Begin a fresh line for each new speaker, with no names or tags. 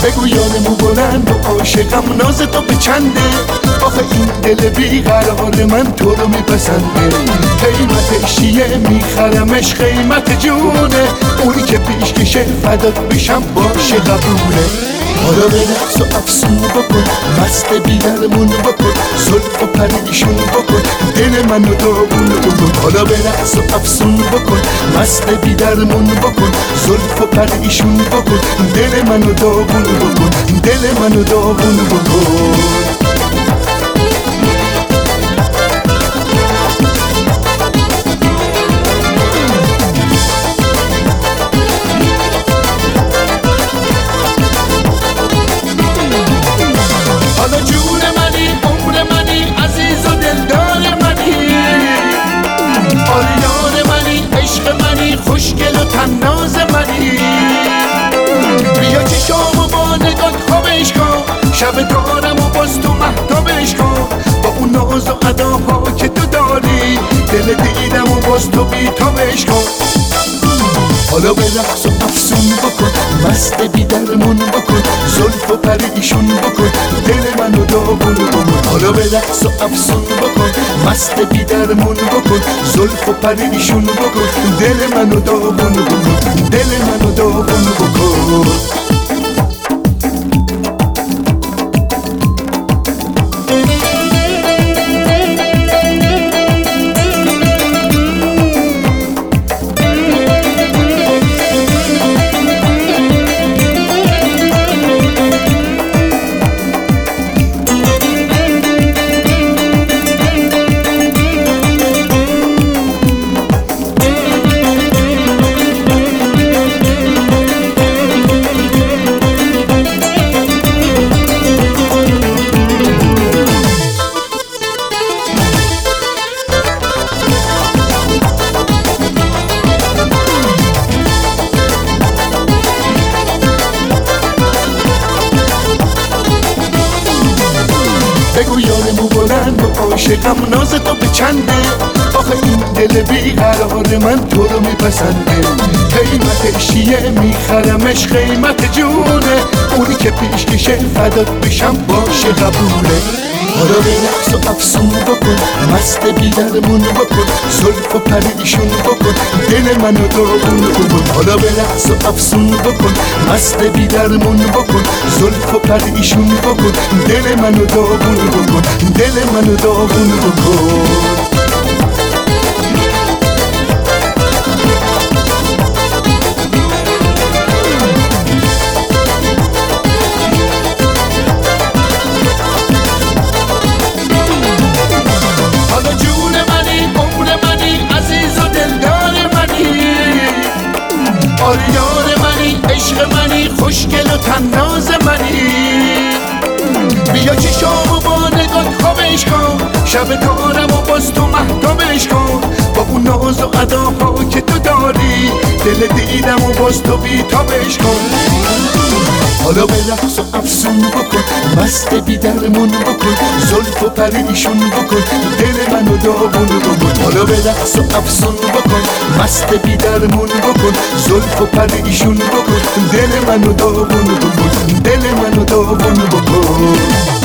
بگو یارمو بلند و عاشقم ناز تو به چنده، آخه این دل بیقرار من تو رو میپسنده. قیمتش چیه میخرمش قیمت جونه، اونی که پیش کشه فدات بشم باشه قبوله. حالا به رقص و افسون بکن، مست بیدرمون بکن، زلف و پریشون بکن، دل منو داغون بکن. حالا به رقص و افسون بکن، مست بیدرمون بکن، زلف و پریشون بکن، دل منو داغون بکن، دل منو داغون بکن. خوشگل و تناز منی، بیا چشامو با نگات خوابش کن، شب دارم و باز تو مهتابش کن. با اون ناز و اداها که تو داری، دل دیدم و باز تو بیتابش کن. حالا به رقص و افسون بکن، مست بیدرمون بکن، زلف و پریشون بکن، دل منو داغون بکن. حالا به رقص و افسون بکن، مست بیدرمون بکن، زلف و پریشون بکن، دل منو داغون بکن، دل منو داغون بکن. بگو یارمو بلند و عاشقم ناز تو به چنده، آخه این دل بیقرار من تو رو میپسنده. قیمتش چیه میخرمش قیمت جونه، اونی که پیش کشه فدات بشم باشه قبوله. حالا به رقص و افسون بکن، مست بیدرمون بکن، زلف و پریشون بکن، دل منو داغون بکن. حالا به رقص و افسون بکن، مست بیدرمون بکن، زلف و پریشون بکن، دل منو داغون بکن، دل منو داغون بکن. یار منی، عشق منی، خوشگل و تناز منی، بیا چشامو با نگات خوابش کن، شب دارم و باز تو مهتابش کن. با اون ناز و اداها که تو داری، دل دیدم و باز تو بیتابش کن. حالا به رقص و افسون بکن، مست بیدرمون بکن، زلف و پریشون بکن، دل منو داغون بکن. حالا به رقص و افسون بکن، مست بیدرمون بکن، زلف و پریشون بکن، دل منو داغون بکن، دل منو داغون بکن.